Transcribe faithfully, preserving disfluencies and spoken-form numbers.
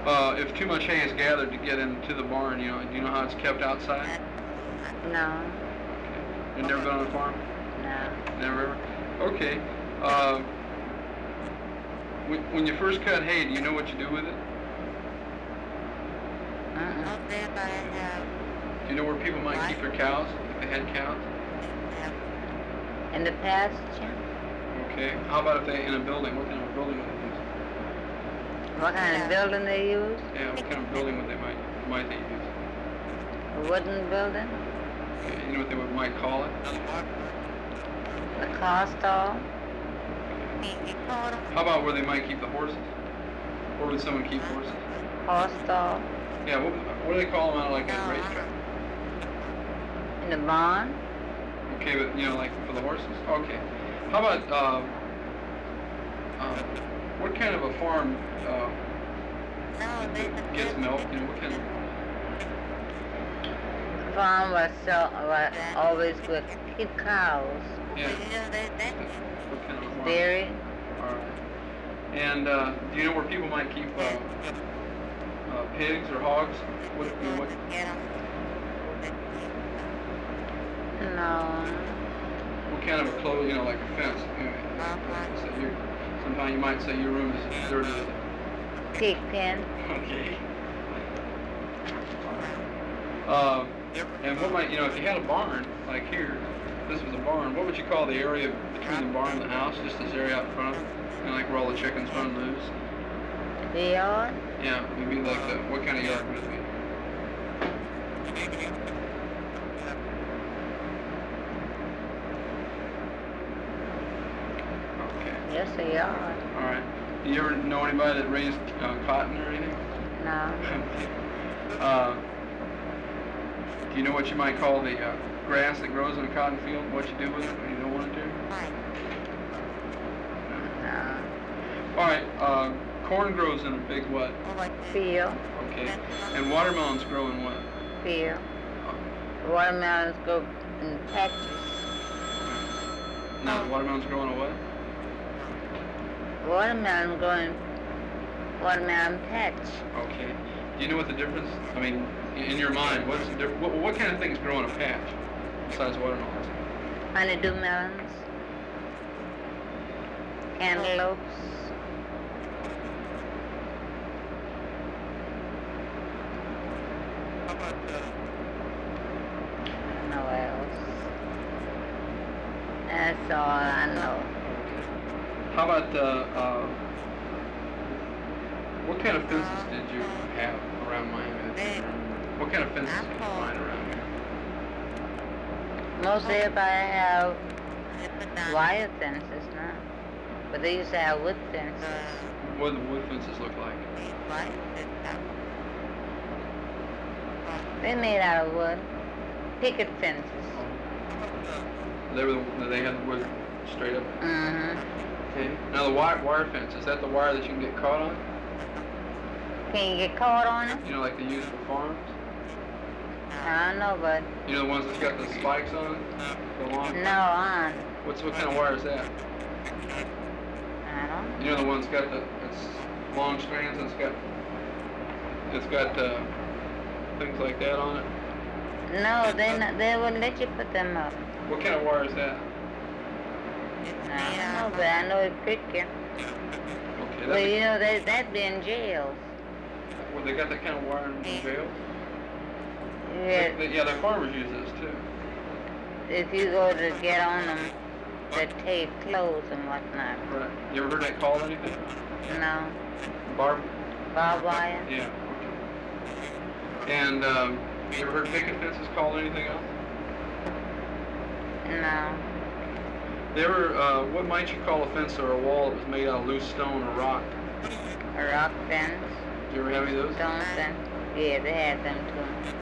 Uh, if too much hay is gathered to get into the barn, you know, do you know how it's kept outside? No. Okay. You've never been on a farm? No. Never ever? Okay. Uh, when, when you first cut hay, do you know what you do with it? Uh-uh. Do you know where people might keep their cows, if they had cows? In the pasture? Okay. How about if they, in a building, what kind of building would they use? What kind of building they use? Yeah, what kind of building would they might, might they use? A wooden building? Okay. You know what they would, might call it? A car stall? How about where they might keep the horses? Where would someone keep horses? Horse stall? Yeah, what, what do they call them out like at a racetrack? In the barn? Okay, but you know, like for the horses? Okay. How about, uh, uh, what kind of a farm uh, gets milk? You know, what kind of... Farm was, so, was always would keep cows. Yeah. What kind of farm? Dairy? All right. And uh, do you know where people might keep uh, uh, pigs or hogs? What, you know, what? No. What kind of a clothes, you know, like a fence? You know, so you, sometimes you might say your room is as dirty as a... Pig pen? Okay. Uh, and what might, you know, if you had a barn, like here, this was a barn, what would you call the area between the barn and the house, just this area out front, you know, like where all the chickens run loose? The yard? Yeah, it'd be like, the, what kind of yard would it be? Okay. Just a yard. All right. Do you ever know anybody that raised uh, cotton or anything? No. uh, do you know what you might call the uh, grass that grows in a cotton field? What you do with it when you don't want to? No. All right. Uh, corn grows in a big what? Field. Okay. And watermelons grow in what? Field. Watermelons go in patches. Now the watermelons grow in a what? Watermelon go in watermelon patch. Okay. Do you know what the difference? I mean, in your mind, what's the difference? What, what kind of things grow in a patch besides watermelons? Honeydew melons. Cantaloupes. No else. That's all I know. How about, uh, uh, what kind of fences did you have around Miami? What kind of fences did you find around here? Most everybody have wire fences now, but they used to have wood fences. What do the wood fences look like? They made out of wood. Picket fences. They were the, they had the wood straight up. Mm-hmm. Okay. Now the wire, wire fence, is that the wire that you can get caught on? Can you get caught on it? You know, like they use for farms? I don't know, but You know the ones that's got the spikes on it? The long? no, on. What's, what kind of wire is that? I don't. You know the one's got the, it's long strands and it's got, it's got, uh, things like that on it? No, they not, they wouldn't let you put them up. What kind of wire is that? I don't know, but I know it prick you. Okay, Well, that's you a, know, they, that'd be in jails. well, they got that kind of wire in jails? Yeah, They, they, yeah, the farmers use this too. if you go to get on them, they take clothes and whatnot. Right. You ever heard that called anything? No. Barb? Barbed wire? Yeah. Okay. And um, you ever heard picket fences called anything else? No. They ever, uh, what might you call a fence or a wall that was made out of loose stone or rock? A rock fence? Did you ever have any of those? Stone fence? Yeah, they had them too.